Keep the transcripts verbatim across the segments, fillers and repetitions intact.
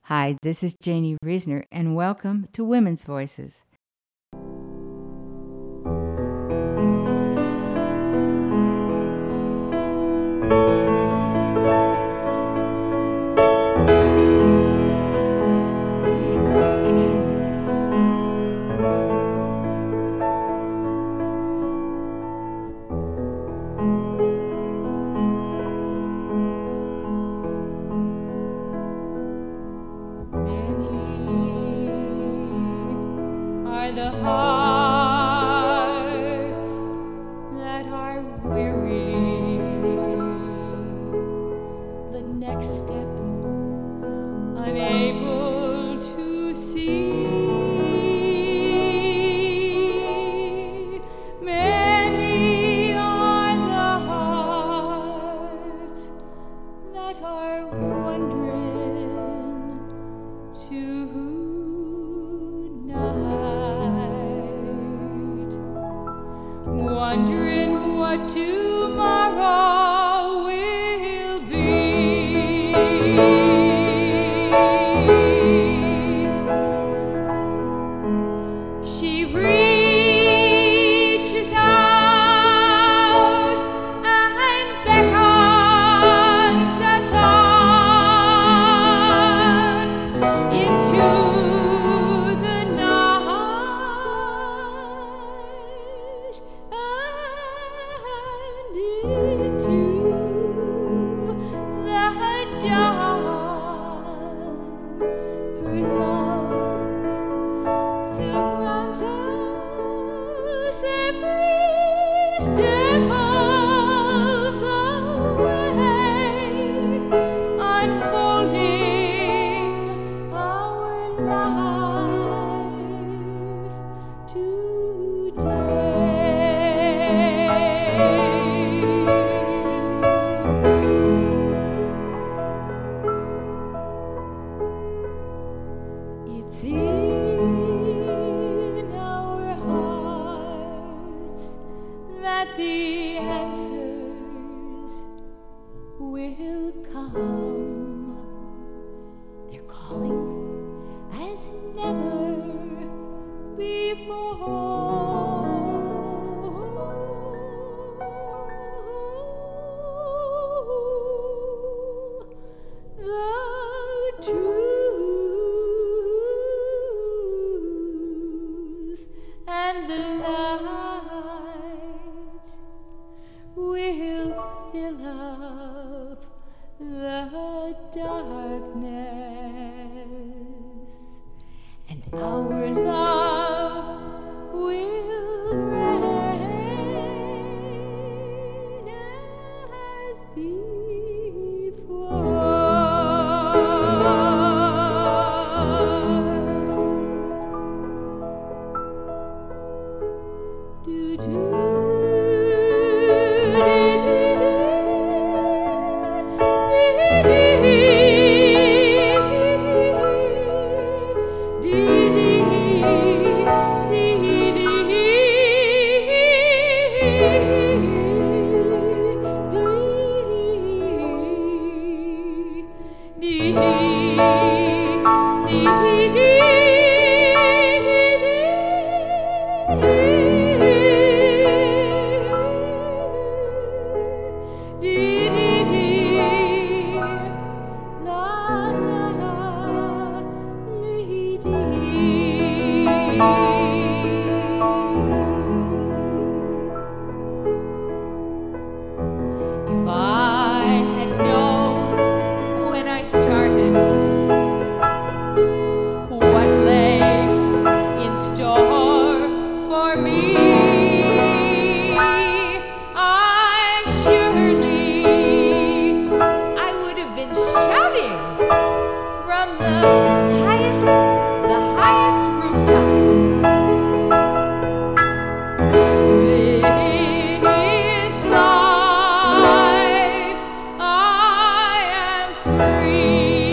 Hi, this is Janie Riesner, and welcome to Women's Voices. The hearts that are weary, the next step unable to see. Many are the hearts that are wondering tonight, wondering what tomorrow will be. She reaches out and beckons us on into the night and into the dawn. Her love surrounds us every step of the way, unfolding our life today. It's in our hearts that the answers will come. They're calling as never before. The truth and the light will fill up the darkness, and our love will reign as before. Do do. If I had known when I started what lay in store for me, I surely I would have been shouting from the highest, the highest rooftop. This life I am free.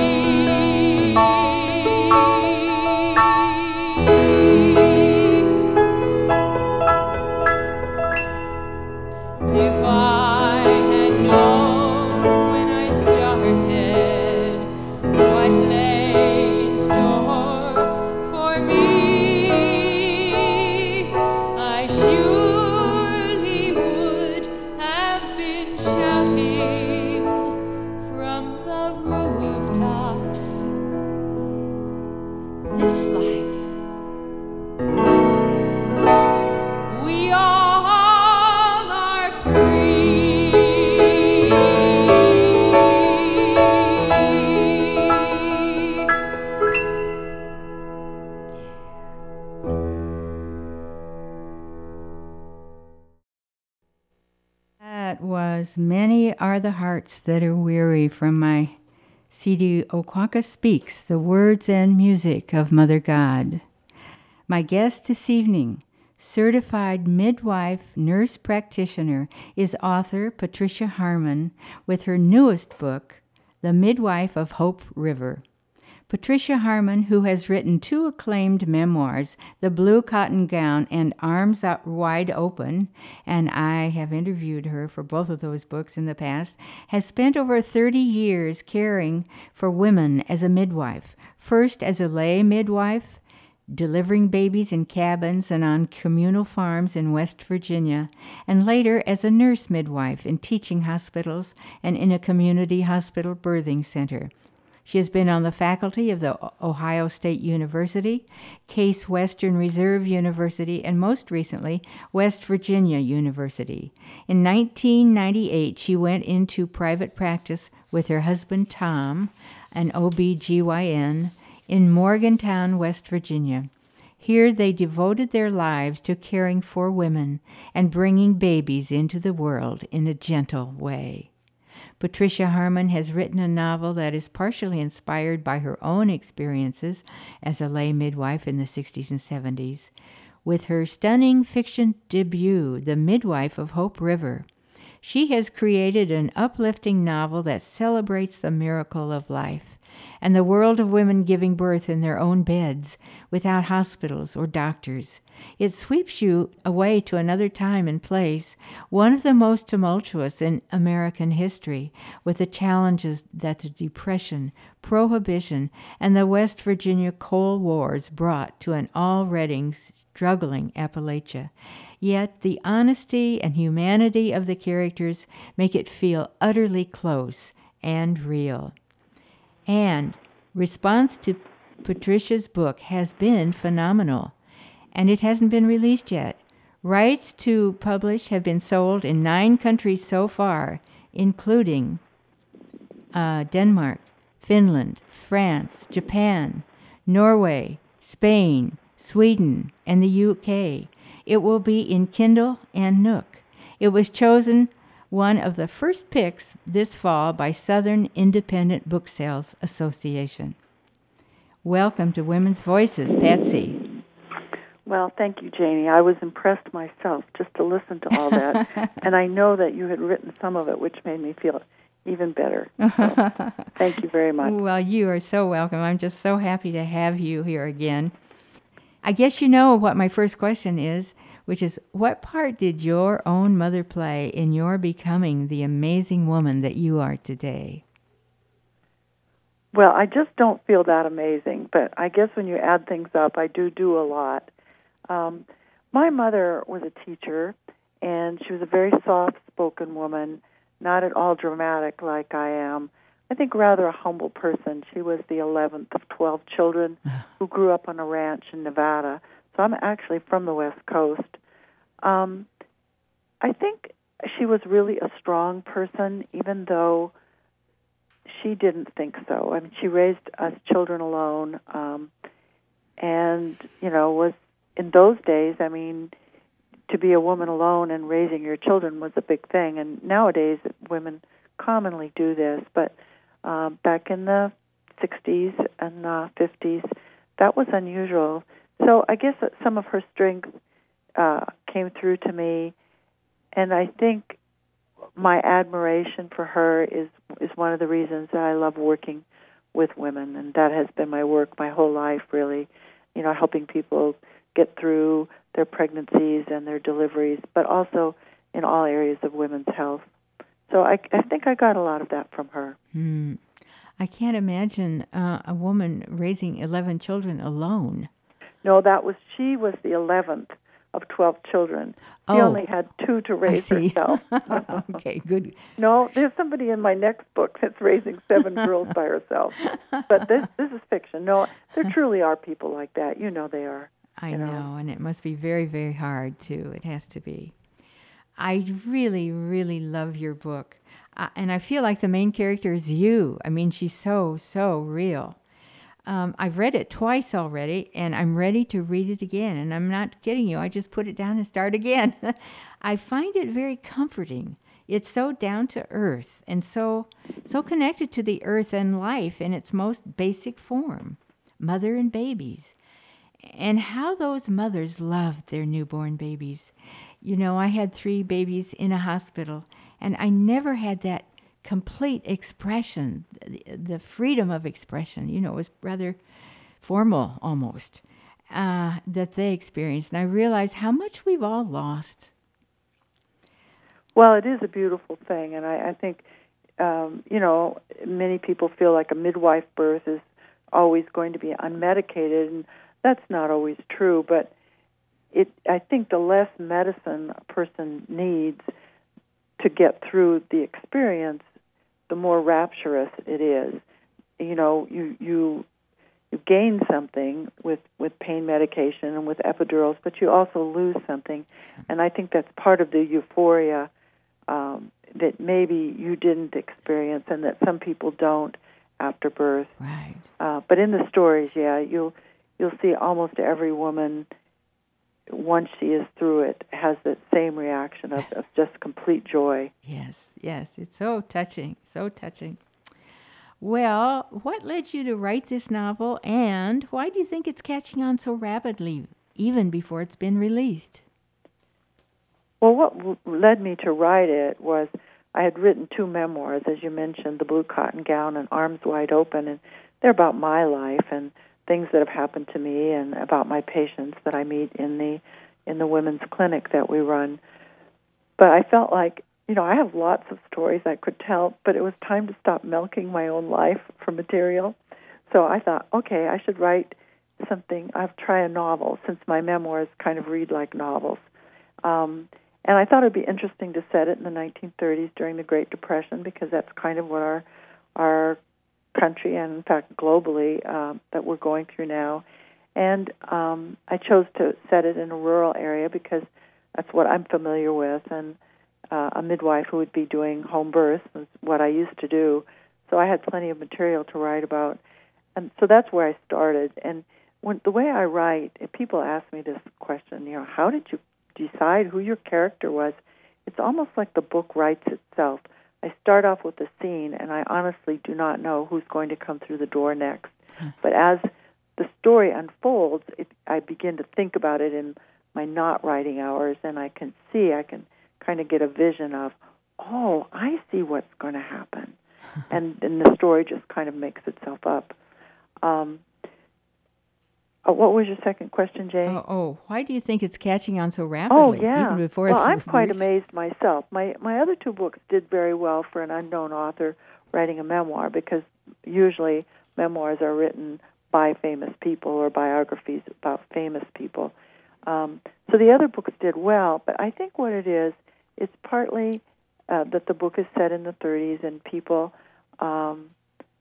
If I had known when I started what lay was Many Are the Hearts That Are Weary from my C D Oquaka Speaks, the Words and Music of Mother God. My guest this evening, certified midwife, nurse practitioner, is author Patricia Harmon with her newest book, The Midwife of Hope River. Patricia Harmon, who has written two acclaimed memoirs, The Blue Cotton Gown and Arms Out Wide Open, and I have interviewed her for both of those books in the past, has spent over thirty years caring for women as a midwife, first as a lay midwife, delivering babies in cabins and on communal farms in West Virginia, and later as a nurse midwife in teaching hospitals and in a community hospital birthing center. She has been on the faculty of the Ohio State University, Case Western Reserve University, and most recently, West Virginia University. In nineteen ninety-eight, she went into private practice with her husband, Tom, an O B G Y N, in Morgantown, West Virginia. Here they devoted their lives to caring for women and bringing babies into the world in a gentle way. Patricia Harmon has written a novel that is partially inspired by her own experiences as a lay midwife in the sixties and seventies. With her stunning fiction debut, The Midwife of Hope River, she has created an uplifting novel that celebrates the miracle of life and the world of women giving birth in their own beds without hospitals or doctors. It sweeps you away to another time and place, one of the most tumultuous in American history, with the challenges that the Depression, Prohibition, and the West Virginia Coal Wars brought to an already struggling Appalachia. Yet the honesty and humanity of the characters make it feel utterly close and real. And response to Patricia's book has been phenomenal, and it hasn't been released yet. Rights to publish have been sold in nine countries so far, including uh, Denmark, Finland, France, Japan, Norway, Spain, Sweden, and the U K. It will be in Kindle and Nook. It was chosen one of the first picks this fall by Southern Independent Book Sales Association. Welcome to Women's Voices, Patsy. Well, thank you, Janie. I was impressed myself just to listen to all that, and I know that you had written some of it, which made me feel even better. So, thank you very much. Well, you are so welcome. I'm just so happy to have you here again. I guess you know what my first question is, which is, what part did your own mother play in your becoming the amazing woman that you are today? Well, I just don't feel that amazing, but I guess when you add things up, I do do a lot. Um, my mother was a teacher, and she was a very soft-spoken woman, not at all dramatic like I am. I think rather a humble person. She was the eleventh of twelve children who grew up on a ranch in Nevada. So I'm actually from the West Coast. Um, I think she was really a strong person, even though she didn't think so. I mean, she raised us children alone, um, and, you know, was in those days, I mean, to be a woman alone and raising your children was a big thing. And nowadays, women commonly do this, but uh, back in the sixties and uh, fifties, that was unusual. So I guess that some of her strength uh, came through to me, and I think my admiration for her is is one of the reasons that I love working with women, and that has been my work my whole life, really, you know, helping people get through their pregnancies and their deliveries, but also in all areas of women's health. So I, I think I got a lot of that from her. Hmm. I can't imagine uh, a woman raising eleven children alone. No, that was she was the eleventh of twelve children. She oh, only had two to raise herself. Okay, good. No, there's somebody in my next book that's raising seven girls by herself. But this this is fiction. No, there truly are people like that. You know they are. I you know. know, and it must be very, very hard, too. It has to be. I really, really love your book. Uh, and I feel like the main character is you. I mean, she's so, so real. Um, I've read it twice already, and I'm ready to read it again. And I'm not kidding you. I just put it down and start again. I find it very comforting. It's so down to earth and so so connected to the earth and life in its most basic form, mother and babies, and how those mothers loved their newborn babies. You know, I had three babies in a hospital, and I never had that complete expression, the, the freedom of expression. You know, it was rather formal almost, uh, that they experienced. And I realized how much we've all lost. Well, it is a beautiful thing, and I, I think, um, you know, many people feel like a midwife birth is always going to be unmedicated, and that's not always true, but it, I think the less medicine a person needs to get through the experience, the more rapturous it is. You know, you you you gain something with, with pain medication and with epidurals, but you also lose something. And I think that's part of the euphoria um, that maybe you didn't experience and that some people don't after birth. Right. Uh, but in the stories, yeah, you'll you'll see almost every woman, once she is through it, has that same reaction of, of just complete joy. Yes, yes. It's so touching, so touching. Well, what led you to write this novel, and why do you think it's catching on so rapidly, even before it's been released? Well, what w- led me to write it was I had written two memoirs, as you mentioned, The Blue Cotton Gown and Arms Wide Open, and they're about my life and things that have happened to me and about my patients that I meet in the in the women's clinic that we run. But I felt like, you know, I have lots of stories I could tell, but it was time to stop milking my own life for material. So I thought, okay, I should write something. I'll try a novel, since my memoirs kind of read like novels. Um, and I thought it would be interesting to set it in the nineteen thirties during the Great Depression, because that's kind of what our our country and, in fact, globally, um, that we're going through now. And um, I chose to set it in a rural area because that's what I'm familiar with, and uh, a midwife who would be doing home births is what I used to do. So I had plenty of material to write about. And so that's where I started. And when the way I write, if people ask me this question, you know, how did you decide who your character was? It's almost like the book writes itself. I start off with a scene, and I honestly do not know who's going to come through the door next. Huh. But as the story unfolds, it, I begin to think about it in my not writing hours, and I can see, I can kind of get a vision of, oh, I see what's going to happen. and, and the story just kind of makes itself up. Um, oh, what was your second question, Jane? Oh, oh, why do you think it's catching on so rapidly? Oh, yeah. Even before well, it's I'm quite released? amazed myself. My my other two books did very well for an unknown author writing a memoir, because usually memoirs are written by famous people or biographies about famous people. Um, so the other books did well, but I think what it is, it's partly uh, that the book is set in the thirties and people um,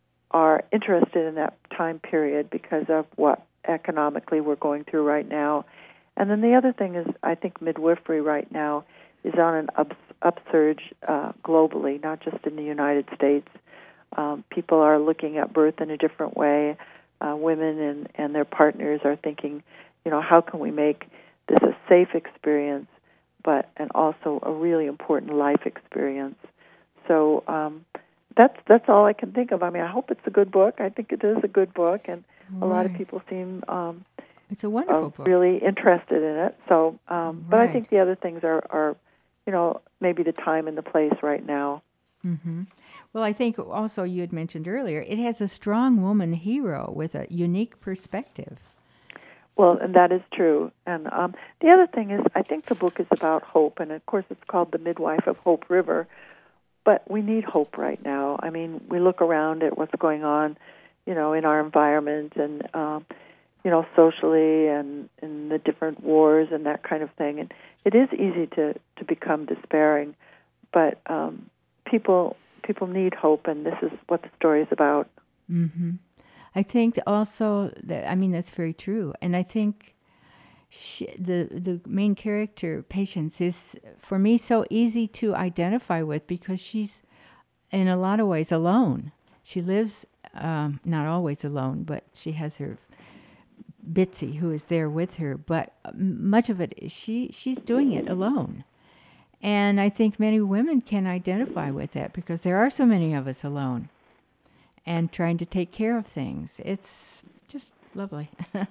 are interested in that time period because of what economically we're going through right now. And then the other thing is, I think midwifery right now is on an ups, upsurge uh, globally, not just in the United States. Um, people are looking at birth in a different way. Uh, women and, and their partners are thinking, you know, how can we make this a safe experience, but and also a really important life experience? So um, that's that's all I can think of. I mean, I hope it's a good book. I think it is a good book, and right. a lot of people seem um, it's a wonderful uh, book. really interested in it. So, um, right. but I think the other things are, are, you know, maybe the time and the place right now. Mm-hmm. Well, I think also you had mentioned earlier, it has a strong woman hero with a unique perspective. Well, and that is true. And um, the other thing is, I think the book is about hope, and of course it's called The Midwife of Hope River, but we need hope right now. I mean, we look around at what's going on, you know, in our environment and, um, you know, socially and in the different wars and that kind of thing. And it is easy to, to become despairing, but um, people people need hope, and this is what the story is about. Mm-hmm. I think also that, I mean, that's very true. And I think she, the the main character, Patience, is, for me, so easy to identify with because she's, in a lot of ways, alone. She lives, um, not always alone, but she has her Bitsy, who is there with her. But much of it, she she's doing it alone. And I think many women can identify with that because there are so many of us alone and trying to take care of things. It's just lovely.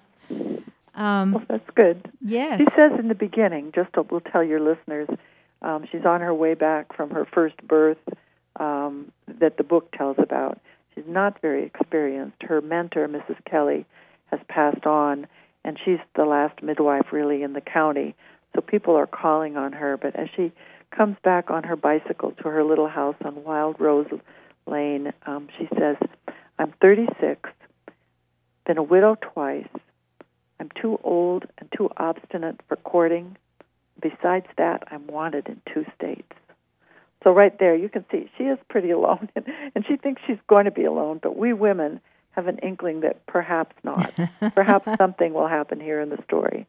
um, Well, that's good. yes. She says in the beginning, just to, we'll tell your listeners, um, she's on her way back from her first birth um, that the book tells about. She's not very experienced. Her mentor, Missus Kelly, has passed on, and she's the last midwife really in the county. So people are calling on her. But as she comes back on her bicycle to her little house on Wild Rose Lane, um, she says, I'm thirty-six, been a widow twice. I'm too old and too obstinate for courting. Besides that, I'm wanted in two states. So right there, you can see she is pretty alone, and she thinks she's going to be alone, but we women have an inkling that perhaps not. Perhaps something will happen here in the story.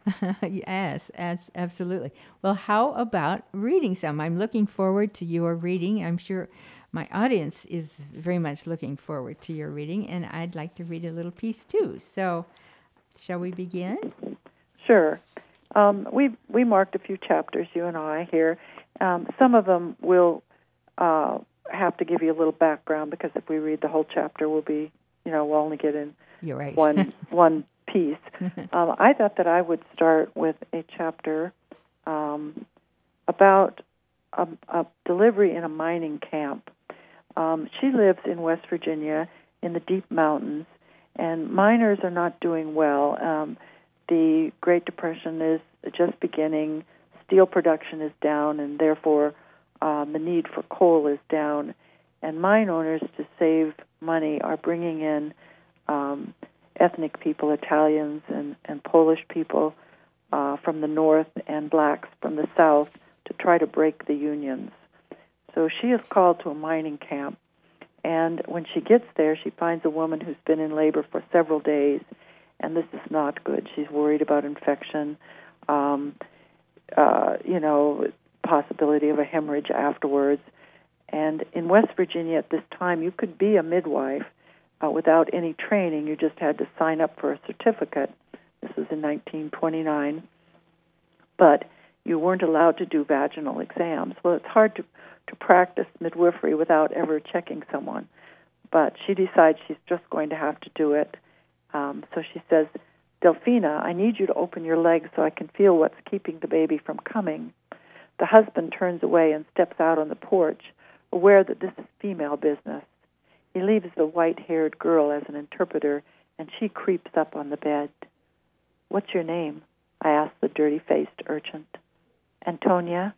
Yes, as, absolutely. Well, how about reading some? I'm looking forward to your reading. I'm sure my audience is very much looking forward to your reading, and I'd like to read a little piece too. So shall we begin? Sure. Um, we we marked a few chapters, you and I, here. Um, some of them will uh, have to give you a little background because if we read the whole chapter, we'll be, you know, we'll only get in You're right. one one piece. Um, I thought that I would start with a chapter um, about a, a delivery in a mining camp. Um, she lives in West Virginia in the deep mountains, and miners are not doing well. Um, the Great Depression is just beginning. Steel production is down, and therefore um, the need for coal is down. And mine owners, to save money, are bringing in um, ethnic people, Italians and, and Polish people uh, from the north and blacks from the south to try to break the unions. So she is called to a mining camp, and when she gets there, she finds a woman who's been in labor for several days, and this is not good. She's worried about infection, um, uh, you know, possibility of a hemorrhage afterwards. And in West Virginia at this time, you could be a midwife uh, without any training. You just had to sign up for a certificate. This was in nineteen twenty-nine. But you weren't allowed to do vaginal exams. Well, it's hard to, to practice midwifery without ever checking someone. But she decides she's just going to have to do it. Um, so she says, Delphina, I need you to open your legs so I can feel what's keeping the baby from coming. The husband turns away and steps out on the porch, aware that this is female business. He leaves the white-haired girl as an interpreter, and she creeps up on the bed. What's your name? I asked the dirty-faced urchin. Antonia.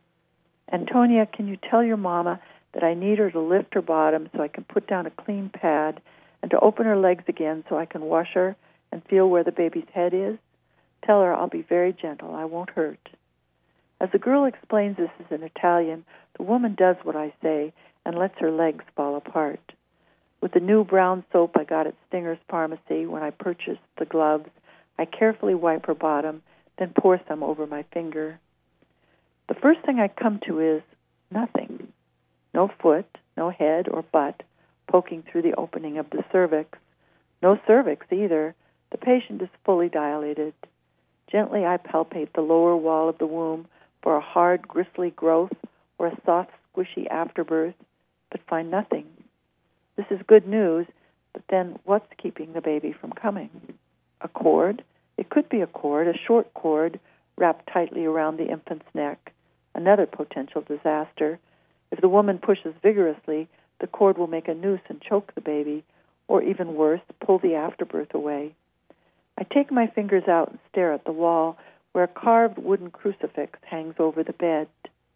Antonia, can you tell your mama that I need her to lift her bottom so I can put down a clean pad and to open her legs again so I can wash her and feel where the baby's head is? Tell her I'll be very gentle. I won't hurt. As the girl explains this is in Italian, the woman does what I say and lets her legs fall apart. With the new brown soap I got at Stinger's Pharmacy when I purchased the gloves, I carefully wipe her bottom, then pour some over my finger. The first thing I come to is nothing. No foot, no head or butt poking through the opening of the cervix. No cervix either. The patient is fully dilated. Gently I palpate the lower wall of the womb for a hard, gristly growth or a soft, squishy afterbirth, but find nothing. This is good news, but then what's keeping the baby from coming? A cord? It could be a cord, a short cord wrapped tightly around the infant's neck. Another potential disaster. If the woman pushes vigorously, the cord will make a noose and choke the baby, or even worse, pull the afterbirth away. I take my fingers out and stare at the wall where a carved wooden crucifix hangs over the bed.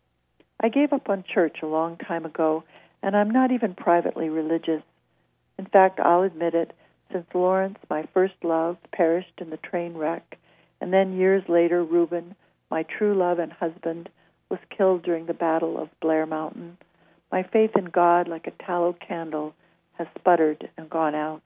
I gave up on church a long time ago, and I'm not even privately religious. In fact, I'll admit it, since Lawrence, my first love, perished in the train wreck, and then years later Reuben, my true love and husband, was killed during the Battle of Blair Mountain, my faith in God, like a tallow candle, has sputtered and gone out.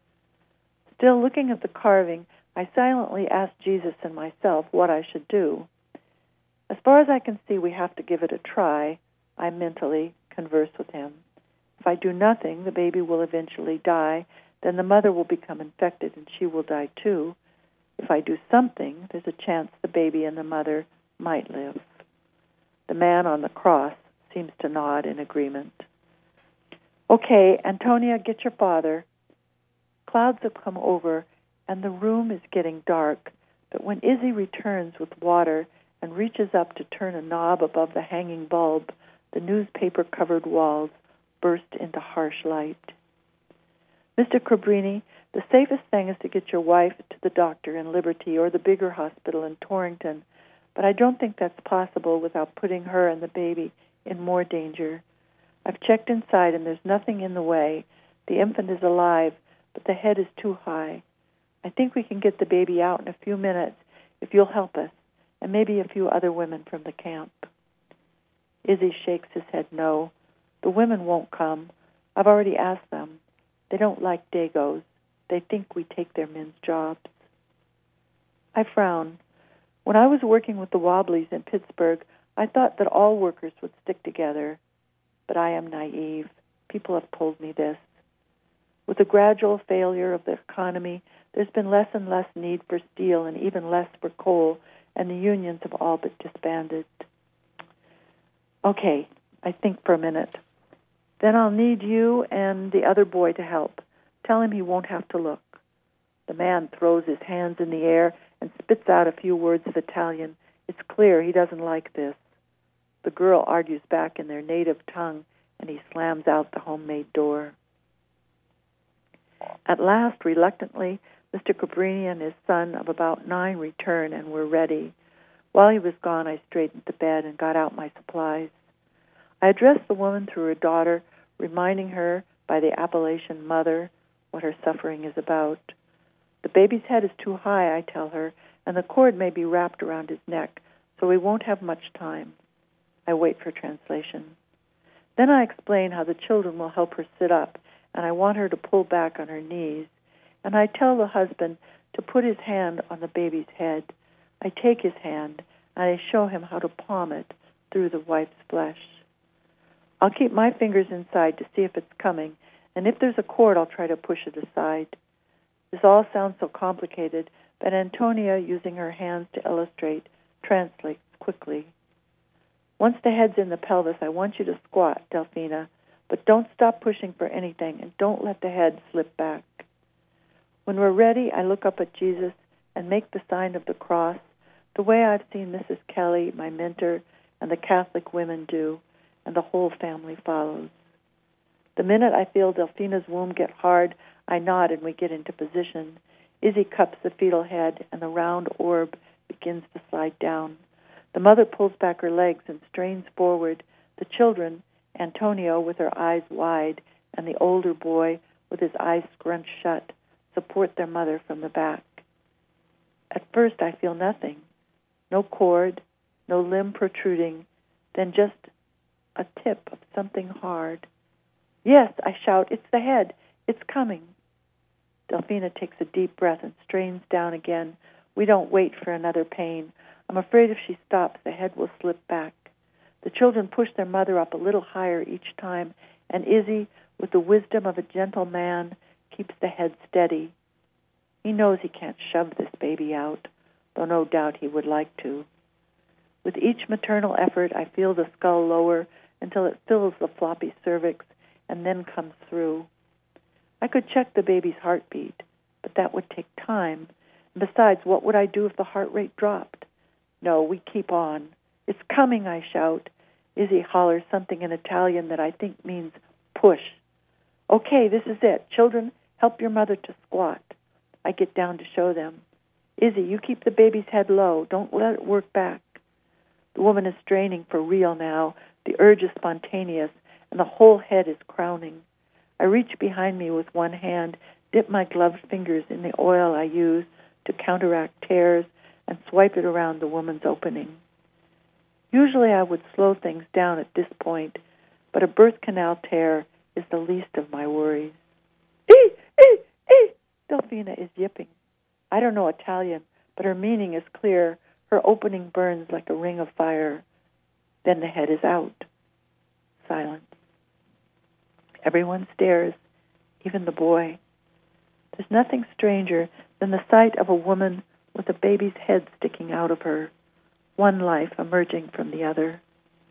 Still looking at the carving, I silently asked Jesus and myself what I should do. As far as I can see, we have to give it a try. I mentally converse with him. If I do nothing, the baby will eventually die. Then the mother will become infected and she will die too. If I do something, there's a chance the baby and the mother might live. The man on the cross seems to nod in agreement. Okay, Antonia, get your father. Clouds have come over, and the room is getting dark, but when Izzy returns with water and reaches up to turn a knob above the hanging bulb, the newspaper-covered walls burst into harsh light. Mister Cabrini, the safest thing is to get your wife to the doctor in Liberty or the bigger hospital in Torrington, but I don't think that's possible without putting her and the baby in more danger. I've checked inside, and there's nothing in the way. The infant is alive, but the head is too high. I think we can get the baby out in a few minutes if you'll help us, and maybe a few other women from the camp. Izzy shakes his head no. The women won't come. I've already asked them. They don't like Dagos. They think we take their men's jobs. I frown. When I was working with the Wobblies in Pittsburgh, I thought that all workers would stick together. But I am naive. People have told me this. With the gradual failure of the economy, there's been less and less need for steel and even less for coal, and the unions have all but disbanded. Okay, I think for a minute. Then I'll need you and the other boy to help. Tell him he won't have to look. The man throws his hands in the air and spits out a few words of Italian. It's clear he doesn't like this. The girl argues back in their native tongue, and he slams out the homemade door. At last, reluctantly, Mister Cabrini and his son of about nine return, and we're ready. While he was gone, I straightened the bed and got out my supplies. I addressed the woman through her daughter, reminding her by the appellation mother what her suffering is about. The baby's head is too high, I tell her, and the cord may be wrapped around his neck, so we won't have much time. I wait for translation. Then I explain how the children will help her sit up, and I want her to pull back on her knees. And I tell the husband to put his hand on the baby's head. I take his hand, and I show him how to palm it through the wife's flesh. I'll keep my fingers inside to see if it's coming, and if there's a cord, I'll try to push it aside. This all sounds so complicated, but Antonia, using her hands to illustrate, translates quickly. Once the head's in the pelvis, I want you to squat, Delphina, but don't stop pushing for anything, and don't let the head slip back. When we're ready, I look up at Jesus and make the sign of the cross, the way I've seen Missus Kelly, my mentor, and the Catholic women do, and the whole family follows. The minute I feel Delphina's womb get hard, I nod and we get into position. Izzy cups the fetal head, and the round orb begins to slide down. The mother pulls back her legs and strains forward. The children, Antonio with her eyes wide, and the older boy with his eyes scrunched shut, support their mother from the back. At first I feel nothing. No cord, no limb protruding, then just a tip of something hard. Yes, I shout, it's the head. It's coming. Delphina takes a deep breath and strains down again. We don't wait for another pain. I'm afraid if she stops, the head will slip back. The children push their mother up a little higher each time, and Izzy, with the wisdom of a gentle man, keeps the head steady. He knows he can't shove this baby out, though no doubt he would like to. With each maternal effort, I feel the skull lower until it fills the floppy cervix and then comes through. I could check the baby's heartbeat, but that would take time. And besides, what would I do if the heart rate dropped? No, we keep on. It's coming, I shout. Izzy hollers something in Italian that I think means push. Okay, this is it. Children, help your mother to squat. I get down to show them. Izzy, you keep the baby's head low. Don't let it work back. The woman is straining for real now. The urge is spontaneous, and the whole head is crowning. I reach behind me with one hand, dip my gloved fingers in the oil I use to counteract tears, and swipe it around the woman's opening. Usually I would slow things down at this point, but a birth canal tear is the least of my worries. Ee, ee, ee! Delphina is yipping. I don't know Italian, but her meaning is clear. Her opening burns like a ring of fire. Then the head is out. Silence. Everyone stares, even the boy. There's nothing stranger than the sight of a woman with a baby's head sticking out of her, one life emerging from the other.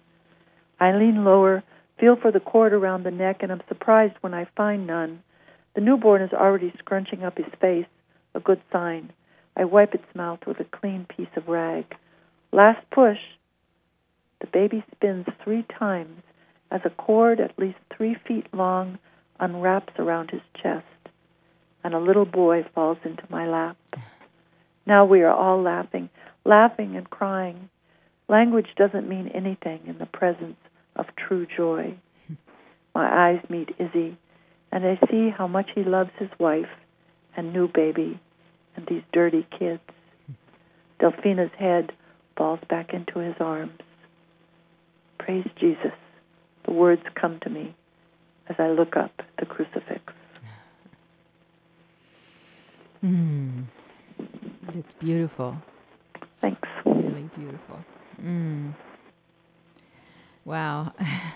I lean lower, feel for the cord around the neck, and am surprised when I find none. The newborn is already scrunching up his face, a good sign. I wipe its mouth with a clean piece of rag. Last push. The baby spins three times as a cord at least three feet long unwraps around his chest, and a little boy falls into my lap. Now we are all laughing, laughing and crying. Language doesn't mean anything in the presence of true joy. My eyes meet Izzy, and I see how much he loves his wife and new baby and these dirty kids. Delphina's head falls back into his arms. Praise Jesus. The words come to me as I look up at the crucifix. Mm. It's beautiful. Thanks. Really beautiful. Mm. Wow.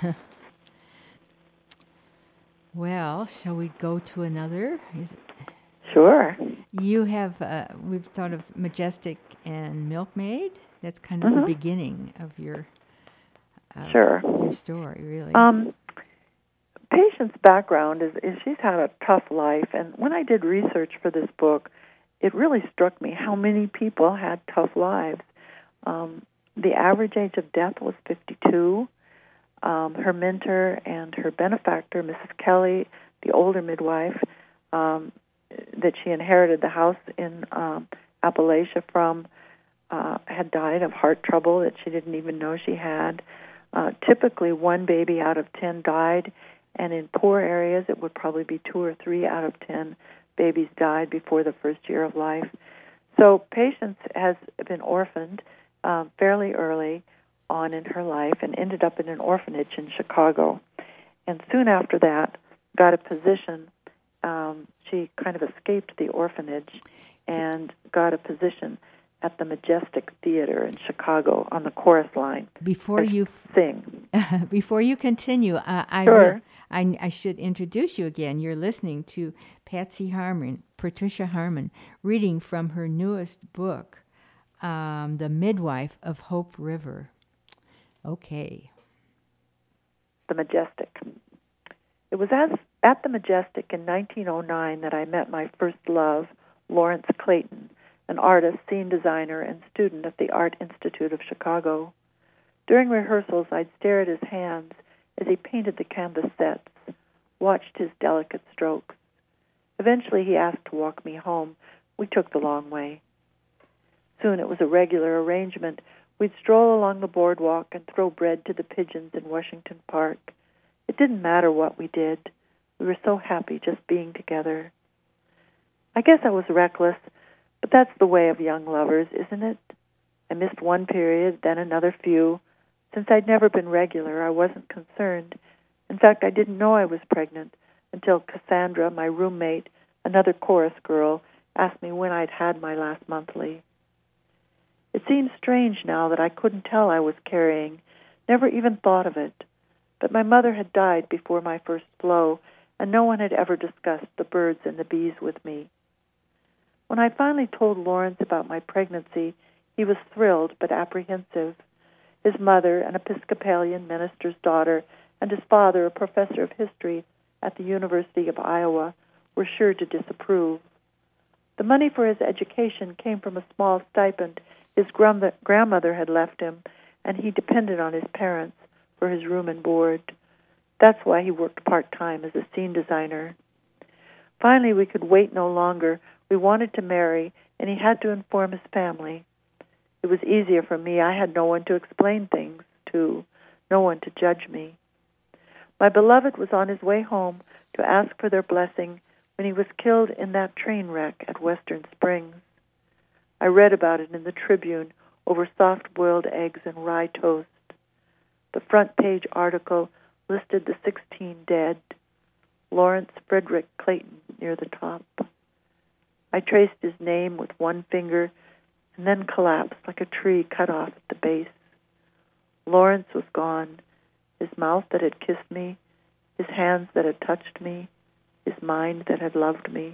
Well, shall we go to another? Is Sure. You have, uh, we've thought of Majestic and Milkmaid. That's kind of Mm-hmm. the beginning of your, uh, Sure. your story, really. Um, Patient's background is, is she's had a tough life, and when I did research for this book, it really struck me how many people had tough lives. Um, the average age of death was fifty-two. Um, her mentor and her benefactor, Missus Kelly, the older midwife, um, that she inherited the house in um, Appalachia from, uh, had died of heart trouble that she didn't even know she had. Uh, typically, one baby out of ten died, and in poor areas, it would probably be two or three out of ten babies died before the first year of life. So Patience has been orphaned um, fairly early on in her life and ended up in an orphanage in Chicago. And soon after that, got a position. Um, she kind of escaped the orphanage and got a position at the Majestic Theater in Chicago on the chorus line. Before you f- sing, before you continue, uh, I, Sure. will, I I should introduce you again. You're listening to Patsy Harmon, Patricia Harmon, reading from her newest book, um, The Midwife of Hope River. Okay. the Majestic. It was as, at the Majestic in nineteen oh nine that I met my first love, Lawrence Clayton, an artist, scene designer, and student at the Art Institute of Chicago. During rehearsals, I'd stare at his hands as he painted the canvas sets, watched his delicate strokes. Eventually, he asked to walk me home. We took the long way. Soon it was a regular arrangement. We'd stroll along the boardwalk and throw bread to the pigeons in Washington Park. It didn't matter what we did. We were so happy just being together. I guess I was reckless, but that's the way of young lovers, isn't it? I missed one period, then another few. Since I'd never been regular, I wasn't concerned. In fact, I didn't know I was pregnant until Cassandra, my roommate, another chorus girl, asked me when I'd had my last monthly. It seems strange now that I couldn't tell I was carrying, never even thought of it. But my mother had died before my first flow, and no one had ever discussed the birds and the bees with me. When I finally told Lawrence about my pregnancy, he was thrilled but apprehensive. His mother, an Episcopalian minister's daughter, and his father, a professor of history at the University of Iowa, were sure to disapprove. The money for his education came from a small stipend his grum- grandmother had left him, and he depended on his parents for his room and board. That's why he worked part-time as a scene designer. Finally, we could wait no longer. We wanted to marry, and he had to inform his family. It was easier for me. I had no one to explain things to, no one to judge me. My beloved was on his way home to ask for their blessing when he was killed in that train wreck at Western Springs. I read about it in the Tribune over soft-boiled eggs and rye toast. The front page article listed the sixteen dead, Lawrence Frederick Clayton near the top. I traced his name with one finger and then collapsed like a tree cut off at the base. Lawrence was gone, his mouth that had kissed me, his hands that had touched me, his mind that had loved me.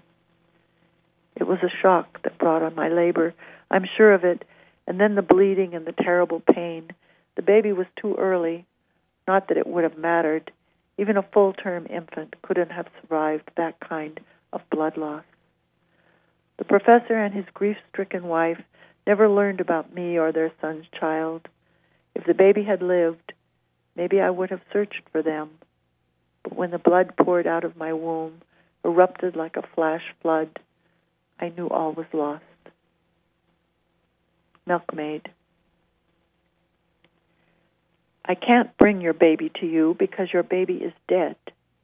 It was a shock that brought on my labor, I'm sure of it, and then the bleeding and the terrible pain. The baby was too early. Not that it would have mattered. Even a full-term infant couldn't have survived that kind of blood loss. The professor and his grief-stricken wife never learned about me or their son's child. If the baby had lived, maybe I would have searched for them. But when the blood poured out of my womb, erupted like a flash flood, I knew all was lost. Milkmaid. I can't bring your baby to you because your baby is dead.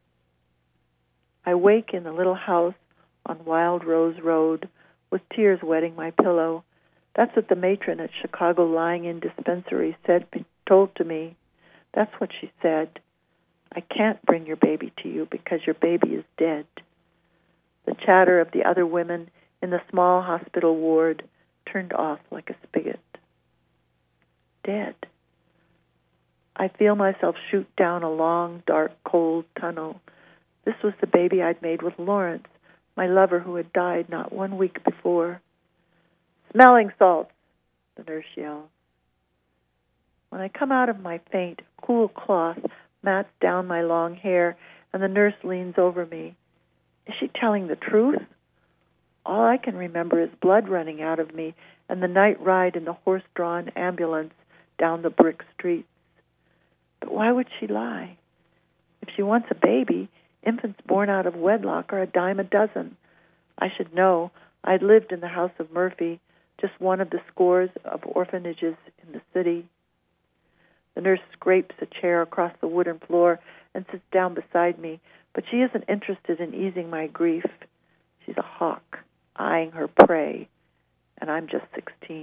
I wake in the little house on Wild Rose Road with tears wetting my pillow. That's what the matron at Chicago lying-in dispensary said, told to me. That's what she said. I can't bring your baby to you because your baby is dead. The chatter of the other women in the small hospital ward turned off like a spigot. Dead. I feel myself shoot down a long, dark, cold tunnel. This was the baby I'd made with Lawrence, my lover who had died not one week before. Smelling salts, the nurse yelled. When I come out of my faint, a cool cloth mats down my long hair, and the nurse leans over me. Is she telling the truth? All I can remember is blood running out of me and the night ride in the horse-drawn ambulance down the brick streets. But why would she lie? If she wants a baby, infants born out of wedlock are a dime a dozen. I should know. I'd lived in the house of Murphy, just one of the scores of orphanages in the city. The nurse scrapes a chair across the wooden floor and sits down beside me, but she isn't interested in easing my grief. She's a hawk, eyeing her prey, and I'm just sixteen.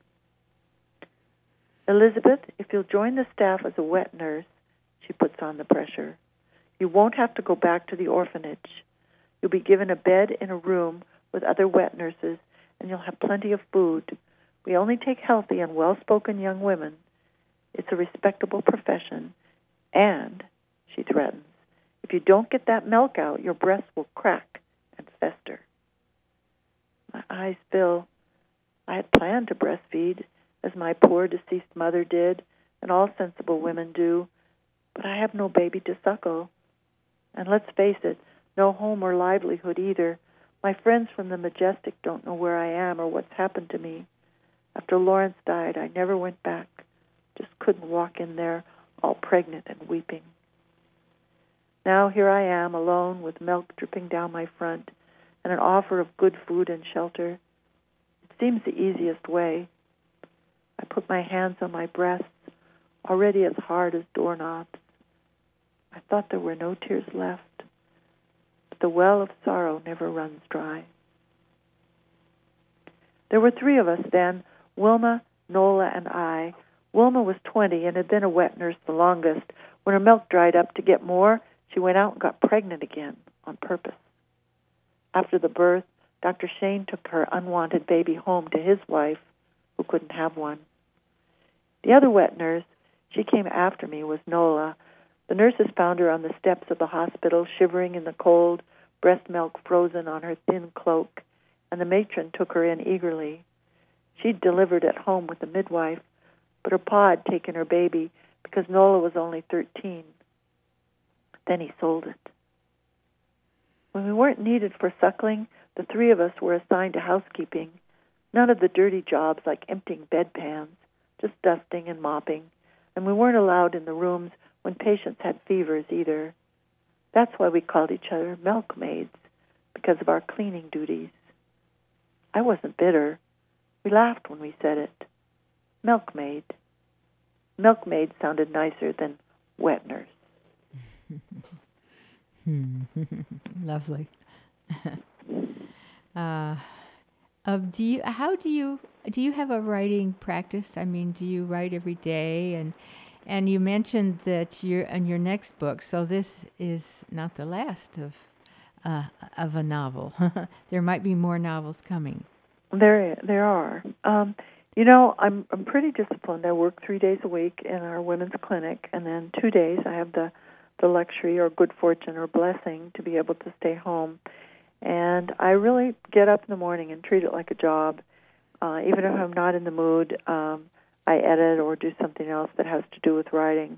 Elizabeth, if you'll join the staff as a wet nurse, she puts on the pressure, you won't have to go back to the orphanage. You'll be given a bed in a room with other wet nurses, and you'll have plenty of food. We only take healthy and well-spoken young women. It's a respectable profession, and, she threatens, if you don't get that milk out, your breasts will crack and fester. My eyes fill. I had planned to breastfeed, as my poor deceased mother did, and all sensible women do, but I have no baby to suckle. And let's face it, no home or livelihood either. My friends from the Majestic don't know where I am or what's happened to me. After Lawrence died, I never went back. Just couldn't walk in there, all pregnant and weeping. Now here I am, alone, with milk dripping down my front and an offer of good food and shelter. It seems the easiest way. I put my hands on my breasts, already as hard as doorknobs. I thought there were no tears left, but the well of sorrow never runs dry. There were three of us then, Wilma, Nola, and I. Wilma was twenty and had been a wet nurse the longest. When her milk dried up to get more, she went out and got pregnant again on purpose. After the birth, Doctor Shane took her unwanted baby home to his wife, who couldn't have one. The other wet nurse, she came after me, was Nola. The nurses found her on the steps of the hospital, shivering in the cold, breast milk frozen on her thin cloak, and the matron took her in eagerly. She'd delivered at home with the midwife, but her pa had taken her baby because Nola was only thirteen. Then he sold it. When we weren't needed for suckling, the three of us were assigned to housekeeping. None of the dirty jobs like emptying bedpans, just dusting and mopping, and we weren't allowed in the rooms when patients had fevers either. That's why we called each other milkmaids, because of our cleaning duties. I wasn't bitter. We laughed when we said it. Milkmaid. Milkmaid sounded nicer than wet nurse. Lovely. uh, uh, do you? How do you? Do you have a writing practice? I mean, do you write every day? And and you mentioned that you're in your next book. So this is not the last of uh, of a novel. There might be more novels coming. There, there are. Um, you know, I'm I'm pretty disciplined. I work three days a week in our women's clinic, and then two days I have the the luxury or good fortune or blessing to be able to stay home. And I really get up in the morning and treat it like a job. Uh, even if I'm not in the mood, um, I edit or do something else that has to do with writing.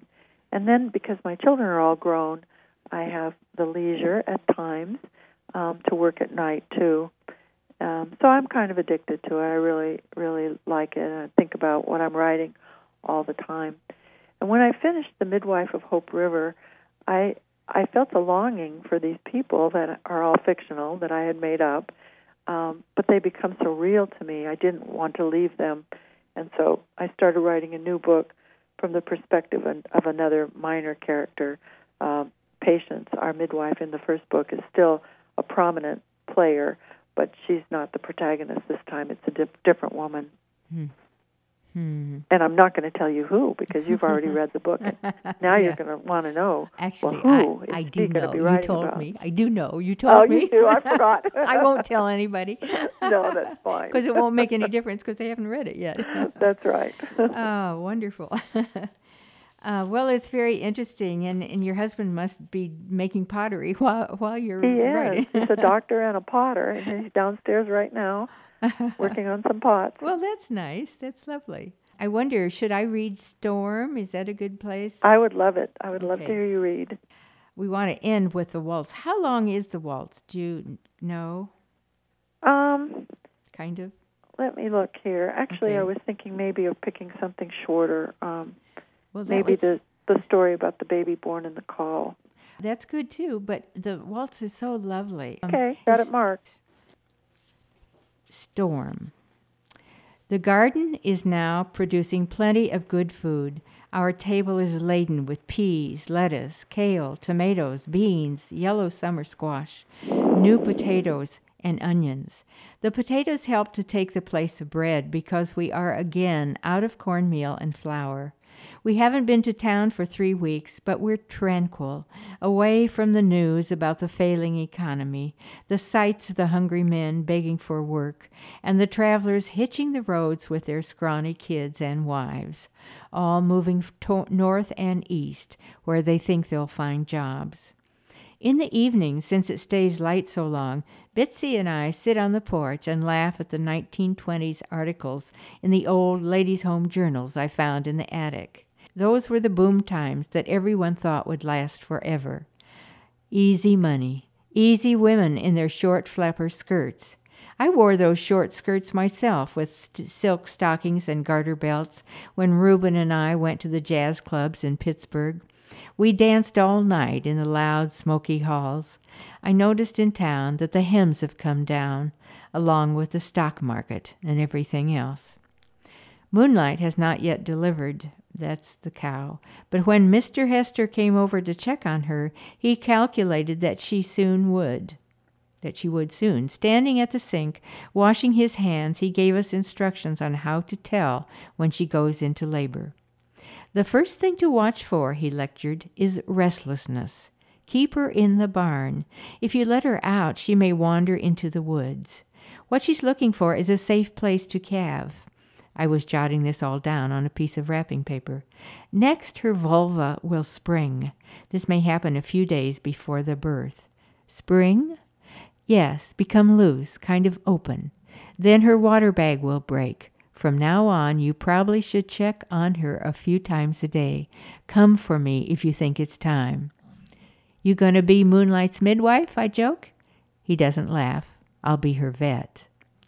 And then because my children are all grown, I have the leisure at times um, to work at night, too. Um, so I'm kind of addicted to it. I really, really like it, and I think about what I'm writing all the time. And when I finished The Midwife of Hope River, I I felt a longing for these people that are all fictional, that I had made up, um, but they become so real to me. I didn't want to leave them, and so I started writing a new book from the perspective of, of another minor character. Um, Patience, our midwife in the first book, is still a prominent player, but she's not the protagonist this time. It's a dif- different woman. Hmm. Hmm. And I'm not going to tell you who, because you've already read the book. Now Yeah. you're going to want to know. Actually, well, who I, I is do she going know. to be You writing told about? me. I do know. You told Oh, me. you do? I forgot. I won't tell anybody. No, that's fine. Because it won't make any difference because they haven't read it yet. That's right. Oh, wonderful. Uh, well, it's very interesting, and, and your husband must be making pottery while while you're He is. writing. He's a doctor and a potter, and he's downstairs right now working on some pots. Well, that's nice. That's lovely. I wonder, should I read Storm? Is that a good place? I would love it. I would love to Okay. hear you read. We want to end with the waltz. How long is the waltz? Do you know? Um, Kind of. let me look here. Actually, Okay. I was thinking maybe of picking something shorter. Um, Well, that maybe was, the the story about the baby born in the call. that's good too. But the waltz is so lovely. Um, Okay, got this- it marked. Storm. The garden is now producing plenty of good food. Our table is laden with peas, lettuce, kale, tomatoes, beans, yellow summer squash, new potatoes, and onions. The potatoes help to take the place of bread because we are again out of cornmeal and flour. We haven't been to town for three weeks, but we're tranquil, away from the news about the failing economy, the sights of the hungry men begging for work, and the travelers hitching the roads with their scrawny kids and wives, all moving to- north and east, where they think they'll find jobs. In the evening, since it stays light so long, Bitsy and I sit on the porch and laugh at the nineteen twenties articles in the old ladies' home journals I found in the attic. Those were the boom times that everyone thought would last forever. Easy money, easy women in their short flapper skirts. I wore those short skirts myself with st- silk stockings and garter belts when Reuben and I went to the jazz clubs in Pittsburgh. We danced all night in the loud, smoky halls. I noticed in town that the hymns have come down, along with the stock market and everything else. Moonlight has not yet delivered, that's the cow, but when Mister Hester came over to check on her, he calculated that she soon would. That she would soon. Standing at the sink, washing his hands, he gave us instructions on how to tell when she goes into labor. The first thing to watch for, he lectured, is restlessness. Keep her in the barn. If you let her out, she may wander into the woods. What she's looking for is a safe place to calve. I was jotting this all down on a piece of wrapping paper. Next, her vulva will spring. This may happen a few days before the birth. Spring? Yes, become loose, kind of open. Then her water bag will break. From now on, you probably should check on her a few times a day. Come for me if you think it's time. You gonna be Moonlight's midwife, I joke? He doesn't laugh. I'll be her vet.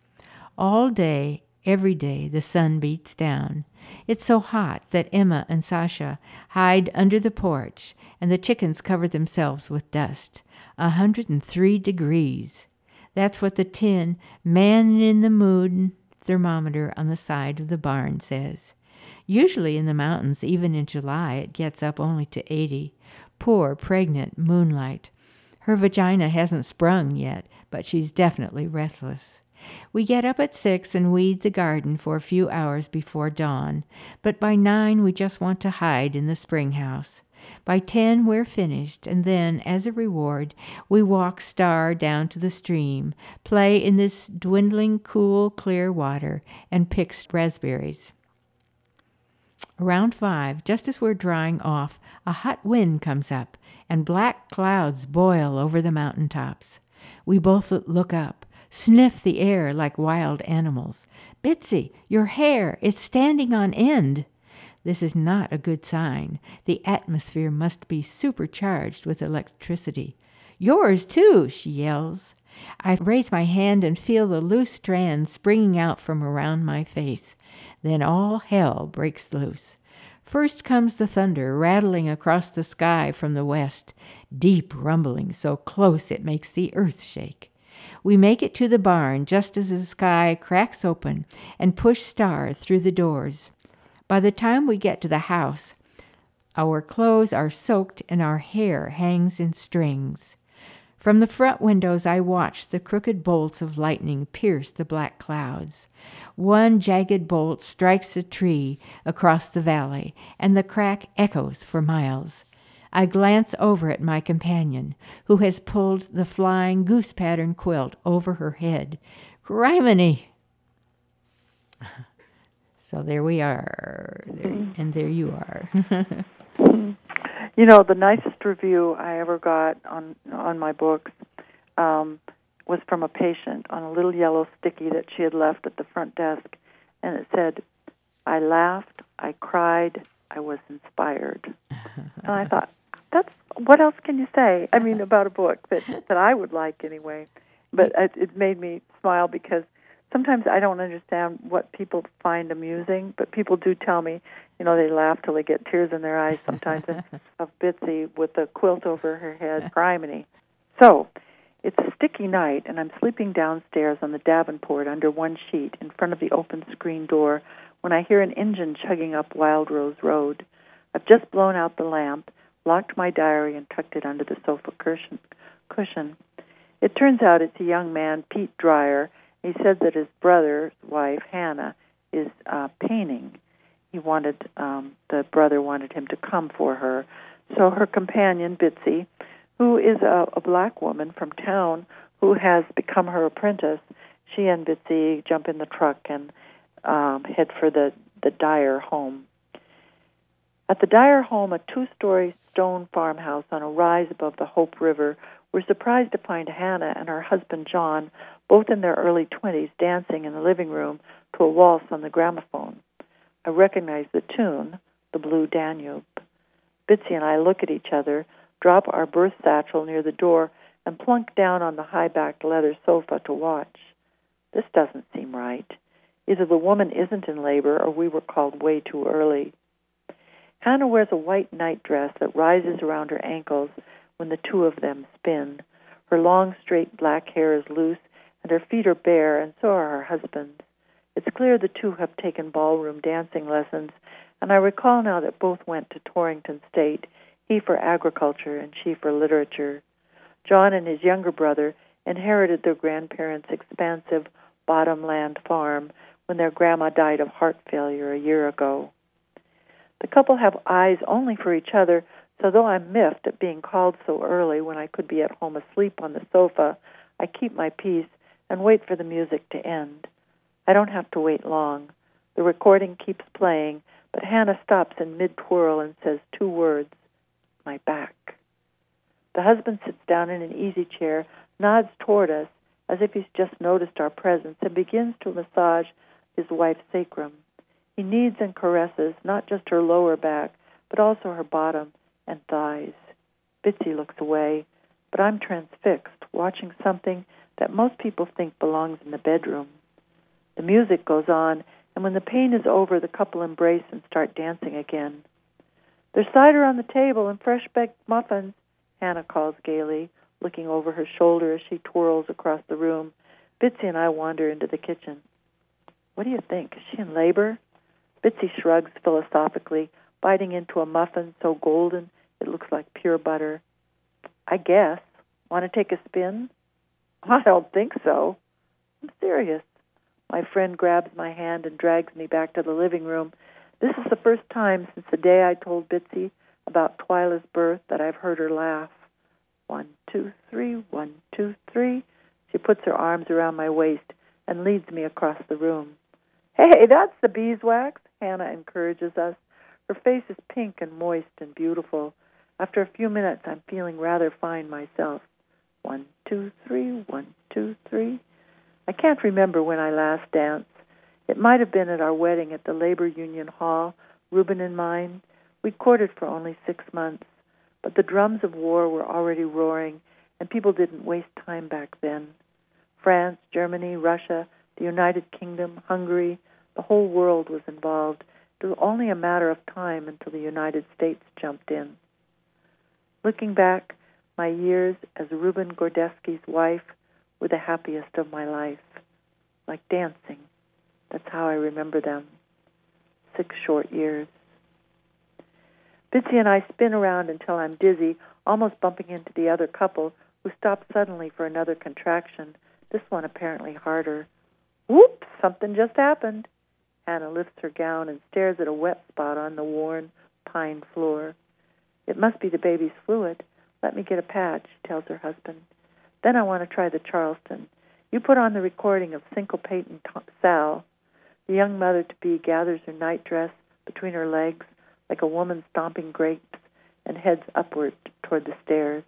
All day, every day, the sun beats down. It's so hot that Emma and Sasha hide under the porch, and the chickens cover themselves with dust. A hundred and three degrees. That's what the tin man in the moon thermometer on the side of the barn says. Usually in the mountains, even in July, it gets up only to eighty. Poor, pregnant Moonlight. Her vagina hasn't sprung yet, but she's definitely restless. We get up at six and weed the garden for a few hours before dawn, but by nine we just want to hide in the spring house. By ten we're finished, and then, as a reward, we walk Star down to the stream, play in this dwindling, cool, clear water, and pick raspberries. Around five, just as we're drying off, a hot wind comes up, and black clouds boil over the mountain tops. We both look up, sniff the air like wild animals. Bitsy, your hair, it's standing on end. This is not a good sign. The atmosphere must be supercharged with electricity. Yours, too, she yells. I raise my hand and feel the loose strands springing out from around my face. Then all hell breaks loose. First comes the thunder rattling across the sky from the west, deep rumbling so close it makes the earth shake. We make it to the barn just as the sky cracks open and push Star through the doors. By the time we get to the house, our clothes are soaked and our hair hangs in strings. From the front windows I watch the crooked bolts of lightning pierce the black clouds. One jagged bolt strikes a tree across the valley, and the crack echoes for miles. I glance over at my companion, who has pulled the flying goose-pattern quilt over her head. Criminy! So there we are, there, and there you are. You know, the nicest review I ever got on on my books um, was from a patient on a little yellow sticky that she had left at the front desk, and it said, "I laughed, I cried, I was inspired." And I thought, that's what else can you say? I mean, about a book that that I would like anyway. But it, it made me smile because sometimes I don't understand what people find amusing, but people do tell me, you know, they laugh till they get tears in their eyes sometimes of Bitsy with the quilt over her head, criminy. So, it's a sticky night, and I'm sleeping downstairs on the Davenport under one sheet in front of the open screen door when I hear an engine chugging up Wild Rose Road. I've just blown out the lamp, locked my diary, and tucked it under the sofa cushion. It turns out it's a young man, Pete Dreyer. He said that his brother's wife, Hannah, is uh, painting. He wanted, um, the brother wanted him to come for her. So her companion, Bitsy, who is a, a black woman from town who has become her apprentice, she and Bitsy jump in the truck and um, head for the, the Dyer home. At the Dyer home, a two-story stone farmhouse on a rise above the Hope River, we're surprised to find Hannah and her husband, John, both in their early twenties, dancing in the living room to a waltz on the gramophone. I recognize the tune, the Blue Danube. Bitsy and I look at each other, drop our birth satchel near the door, and plunk down on the high-backed leather sofa to watch. This doesn't seem right. Either the woman isn't in labor or we were called way too early. Hannah wears a white nightdress that rises around her ankles when the two of them spin. Her long, straight black hair is loose, and her feet are bare, and so are her husband's. It's clear the two have taken ballroom dancing lessons, and I recall now that both went to Torrington State, he for agriculture and she for literature. John and his younger brother inherited their grandparents' expansive bottomland farm when their grandma died of heart failure a year ago. The couple have eyes only for each other, so though I'm miffed at being called so early when I could be at home asleep on the sofa, I keep my peace and wait for the music to end. I don't have to wait long. The recording keeps playing, but Hannah stops in mid-twirl and says two words, "My back." The husband sits down in an easy chair, nods toward us as if he's just noticed our presence, and begins to massage his wife's sacrum. He kneads and caresses not just her lower back, but also her bottom and thighs. Bitsy looks away, but I'm transfixed, watching something that most people think belongs in the bedroom. The music goes on, and when the pain is over, the couple embrace and start dancing again. "There's cider on the table and fresh baked muffins," Hannah calls gaily, looking over her shoulder as she twirls across the room. Bitsy and I wander into the kitchen. "What do you think? Is she in labor?" Bitsy shrugs philosophically, biting into a muffin so golden it looks like pure butter. "I guess. Want to take a spin?" "I don't think so." "I'm serious." My friend grabs my hand and drags me back to the living room. This is the first time since the day I told Bitsy about Twyla's birth that I've heard her laugh. One, two, three, one, two, three. She puts her arms around my waist and leads me across the room. "Hey, that's the beeswax," Hannah encourages us. Her face is pink and moist and beautiful. After a few minutes, I'm feeling rather fine myself. One, two, three, one, two, three. I can't remember when I last danced. It might have been at our wedding at the Labor Union Hall Reuben in mind. We courted for only six months, but the drums of war were already roaring, and people didn't waste time back then. France, Germany, Russia, the United Kingdom, Hungary, the whole world was involved. It was only a matter of time until the United States jumped in. Looking back, my years as Reuben Gordesky's wife were the happiest of my life. Like dancing. That's how I remember them. Six short years. Bitsy and I spin around until I'm dizzy, almost bumping into the other couple, who stopped suddenly for another contraction, this one apparently harder. Whoops, something just happened. Hannah lifts her gown and stares at a wet spot on the worn pine floor. It must be the baby's fluid. Let me get a pad, she tells her husband. Then I want to try the Charleston. You put on the recording of Syncopating Sal. The young mother-to-be gathers her nightdress between her legs like a woman stomping grapes and heads upward toward the stairs.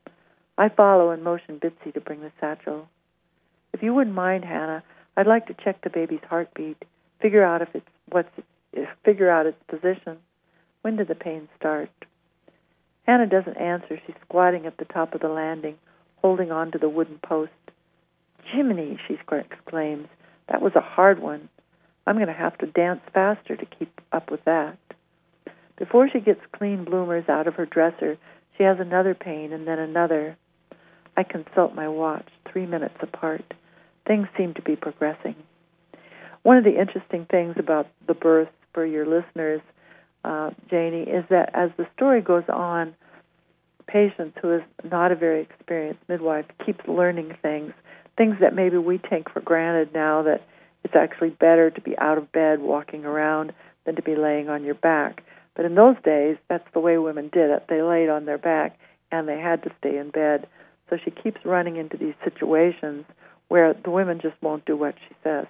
I follow and motion Bitsy to bring the satchel. If you wouldn't mind, Hannah, I'd like to check the baby's heartbeat, figure out if it's what's figure out its position. When did the pain start? Hannah doesn't answer. She's squatting at the top of the landing, holding on to the wooden post. Jiminy, she exclaims, that was a hard one. I'm going to have to dance faster to keep up with that. Before she gets clean bloomers out of her dresser, she has another pain and then another. I consult my watch, three minutes apart. Things seem to be progressing. One of the interesting things about the birth for your listeners, uh, Janie, is that as the story goes on, patients who is not a very experienced midwife keeps learning things, things that maybe we take for granted now, that it's actually better to be out of bed walking around than to be laying on your back. But in those days, that's the way women did it. They laid on their back, and they had to stay in bed. So she keeps running into these situations where the women just won't do what she says.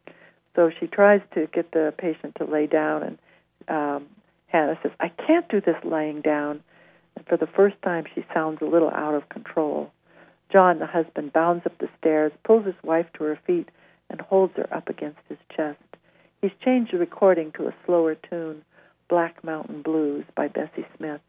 So she tries to get the patient to lay down, and um, Hannah says, I can't do this laying down. And for the first time, she sounds a little out of control. John, the husband, bounds up the stairs, pulls his wife to her feet, and holds her up against his chest. He's changed the recording to a slower tune, Black Mountain Blues by Bessie Smith.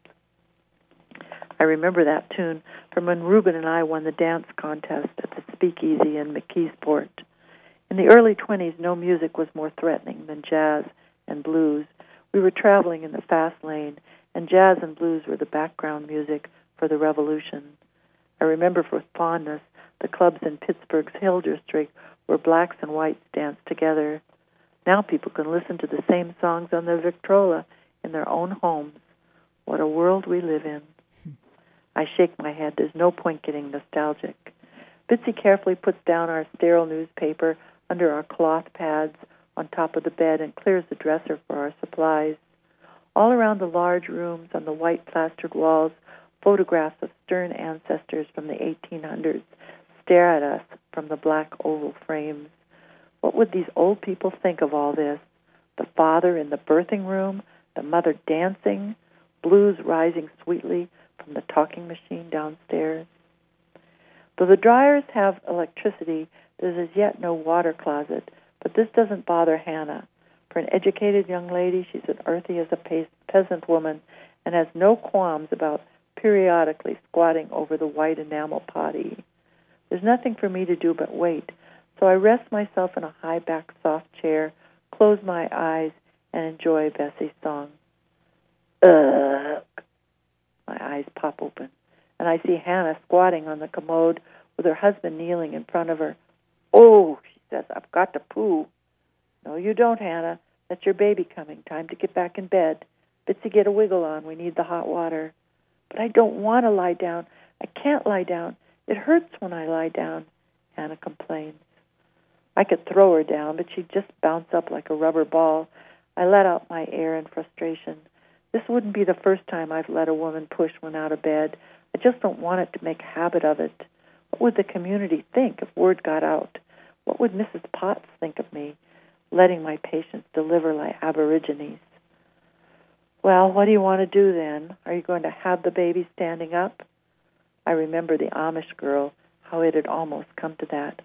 I remember that tune from when Reuben and I won the dance contest at the Speakeasy in McKeesport. In the early twenties, no music was more threatening than jazz and blues. We were traveling in the fast lane, and jazz and blues were the background music for the revolution. I remember with fondness the clubs in Pittsburgh's Hill District where blacks and whites danced together. Now people can listen to the same songs on the Victrola in their own homes. What a world we live in. I shake my head. There's no point getting nostalgic. Bitsy carefully puts down our sterile newspaper under our cloth pads on top of the bed and clears the dresser for our supplies. All around the large rooms on the white plastered walls, photographs of stern ancestors from the eighteen hundreds stare at us from the black oval frames. What would these old people think of all this? The father in the birthing room, the mother dancing, blues rising sweetly from the talking machine downstairs. Though the dryers have electricity, there's as yet no water closet, but this doesn't bother Hannah. For an educated young lady, she's as earthy as a peasant woman and has no qualms about periodically squatting over the white enamel potty. There's nothing for me to do but wait, so I rest myself in a high-backed soft chair, close my eyes, and enjoy Bessie's song. Ugh. My eyes pop open, and I see Hannah squatting on the commode with her husband kneeling in front of her. Oh, she says, I've got to poo. No, you don't, Hannah. That's your baby coming. Time to get back in bed. Bitsy, get a wiggle on. We need the hot water. But I don't want to lie down. I can't lie down. It hurts when I lie down, Hannah complains. I could throw her down, but she'd just bounce up like a rubber ball. I let out my air in frustration. This wouldn't be the first time I've let a woman push one out of bed. I just don't want it to make a habit of it. What would the community think if word got out? What would Missus Potts think of me, letting my patients deliver like aborigines? Well, what do you want to do then? Are you going to have the baby standing up? I remember the Amish girl, how it had almost come to that.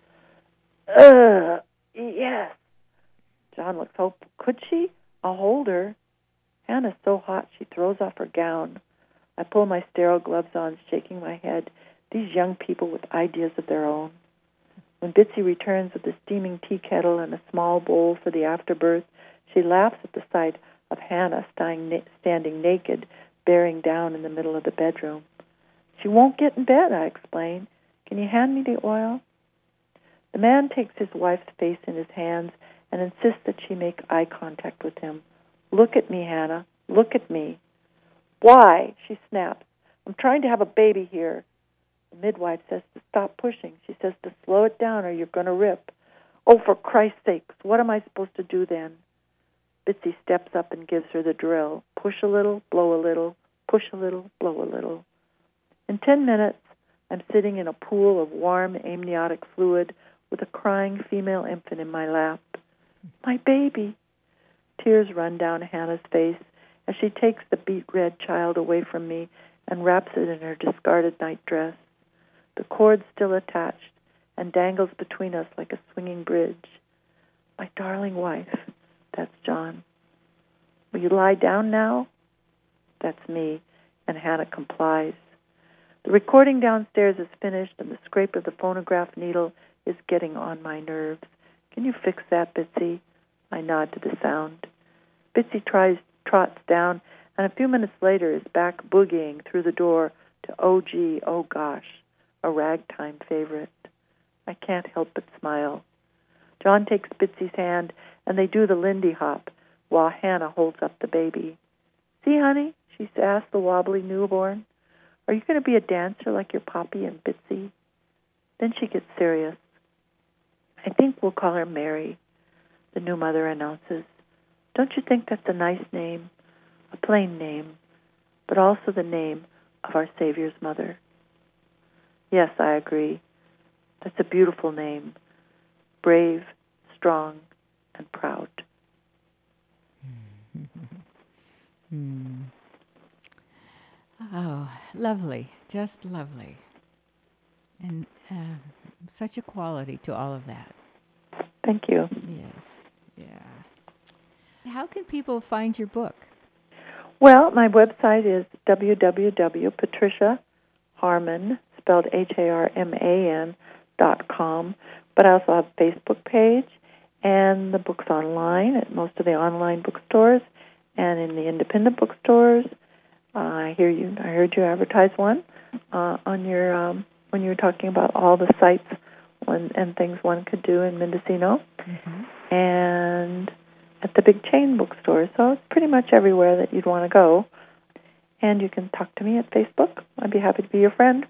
Ugh, yes. John looks hopeful. Could she? I'll hold her. Hannah's so hot she throws off her gown. I pull my sterile gloves on, shaking my head. These young people with ideas of their own. When Bitsy returns with a steaming tea kettle and a small bowl for the afterbirth, she laughs at the sight of Hannah standing naked, bearing down in the middle of the bedroom. She won't get in bed, I explain. Can you hand me the oil? The man takes his wife's face in his hands and insists that she make eye contact with him. Look at me, Hannah. Look at me. Why? She snaps. I'm trying to have a baby here. The midwife says to stop pushing. She says to slow it down or you're going to rip. Oh, for Christ's sakes, what am I supposed to do then? Bitsy steps up and gives her the drill. Push a little, blow a little, push a little, blow a little. In ten minutes, I'm sitting in a pool of warm amniotic fluid with a crying female infant in my lap. My baby. Tears run down Hannah's face as she takes the beet-red child away from me and wraps it in her discarded nightdress. The cord's still attached and dangles between us like a swinging bridge. My darling wife, that's John. Will you lie down now? That's me, and Hannah complies. The recording downstairs is finished, and the scrape of the phonograph needle is getting on my nerves. Can you fix that, Bitsy? I nod to the sound. Bitsy tries, trots down, and a few minutes later is back boogieing through the door to Oh Gee, Oh Gosh, a ragtime favorite. I can't help but smile. John takes Bitsy's hand, and they do the Lindy Hop while Hannah holds up the baby. See, honey, she asks the wobbly newborn, are you going to be a dancer like your Poppy and Bitsy? Then she gets serious. I think we'll call her Mary, the new mother announces. Don't you think that's a nice name? A plain name, but also the name of our Savior's mother. Yes, I agree. That's a beautiful name. Brave, strong, and proud. Hmm. Oh, lovely. Just lovely. And uh, such a quality to all of that. Thank you. Yes. Yeah. How can people find your book? Well, my website is w w w dot patricia harman, spelled H A R M A N, dot com. But I also have a Facebook page, and the book's online at most of the online bookstores and in the independent bookstores. Uh, I hear you. I heard you advertise one uh, on your um, when you were talking about all the sites one, and things one could do in Mendocino, mm-hmm. and at the big chain bookstores. So it's pretty much everywhere that you'd want to go. And you can talk to me at Facebook. I'd be happy to be your friend.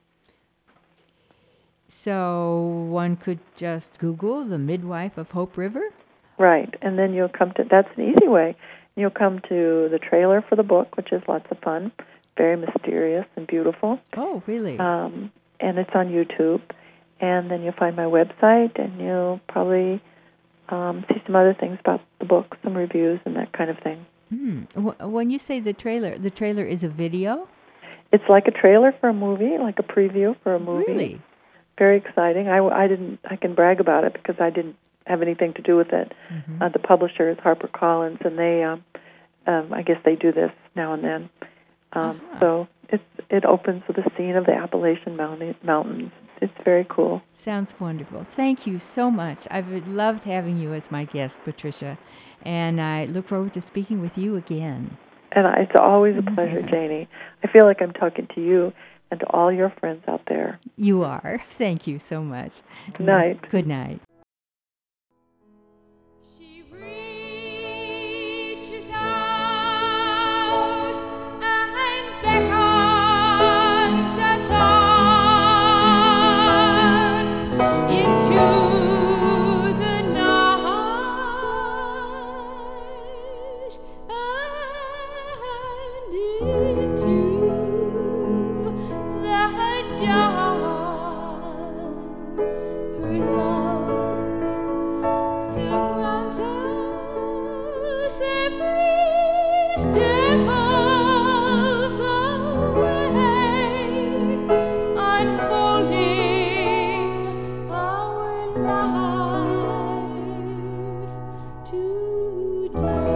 So one could just Google the Midwife of Hope River? Right, and then you'll come to, that's an easy way. You'll come to the trailer for the book, which is lots of fun, very mysterious and beautiful. Oh, really? Um, and it's on YouTube. And then you'll find my website, and you'll probably um, see some other things about the book, some reviews and that kind of thing. Hmm. When you say the trailer, the trailer is a video? It's like a trailer for a movie, like a preview for a movie. Really? Very exciting. I, I didn't. I can brag about it because I didn't have anything to do with it. Mm-hmm. Uh, the publisher is HarperCollins, and they, um, um, I guess, they do this now and then. Um, uh-huh. So it's it opens with a scene of the Appalachian Mountain, Mountains. It's very cool. Sounds wonderful. Thank you so much. I've loved having you as my guest, Patricia, and I look forward to speaking with you again. And I, it's always a pleasure, Janie. I feel like I'm talking to you and to all your friends out there. You are. Thank you so much. Good night. Good night. She reaches out and beckons us on into the night and into the dawn. Her love surrounds us every step of the way, unfolding our life today.